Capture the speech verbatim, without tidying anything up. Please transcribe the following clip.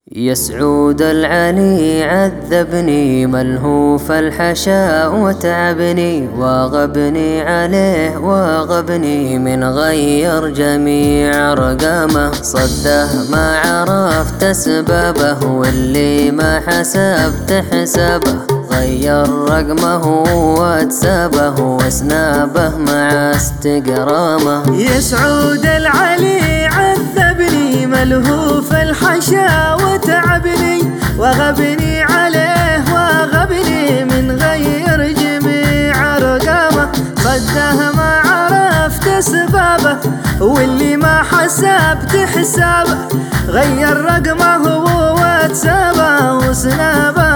يا سعود العلي عذبني ملهوف الحشا وتعبني وغبني عليه وغبني من غير جميع رقامه صده ما عرفت اسبابه واللي ما حسبت حسابه غير رقمه واتسابه واسنابه مع استقرامه. يا سعود العلي عذبني ملهوف الحشا وتعبني وغبني عليه وغبني من غير جميع رقامه صده ما عرفت اسبابه واللي ما حسبت حسابه غير رقمه واتسابه وسنابه